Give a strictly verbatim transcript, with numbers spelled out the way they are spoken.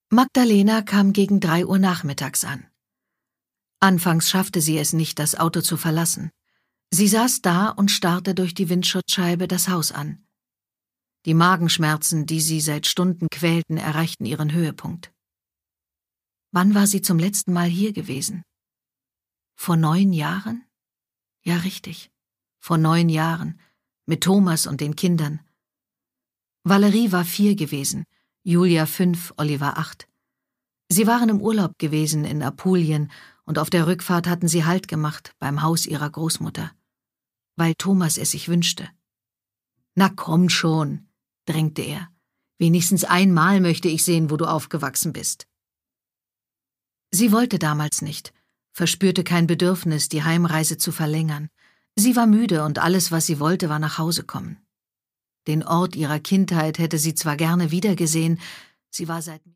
Magdalena kam gegen drei Uhr nachmittags an. Anfangs schaffte sie es nicht, das Auto zu verlassen. Sie saß da und starrte durch die Windschutzscheibe das Haus an. Die Magenschmerzen, die sie seit Stunden quälten, erreichten ihren Höhepunkt. Wann war sie zum letzten Mal hier gewesen? Vor neun Jahren? Ja, richtig. Vor neun Jahren. Mit Thomas und den Kindern. Valerie war vier gewesen, Julia fünf, Oliver acht. Sie waren im Urlaub gewesen in Apulien und auf der Rückfahrt hatten sie Halt gemacht beim Haus ihrer Großmutter, weil Thomas es sich wünschte. »Na komm schon«, drängte er. »Wenigstens einmal möchte ich sehen, wo du aufgewachsen bist.« Sie wollte damals nicht, verspürte kein Bedürfnis, die Heimreise zu verlängern. Sie war müde und alles, was sie wollte, war nach Hause kommen. Den Ort ihrer Kindheit hätte sie zwar gerne wiedergesehen, sie war seit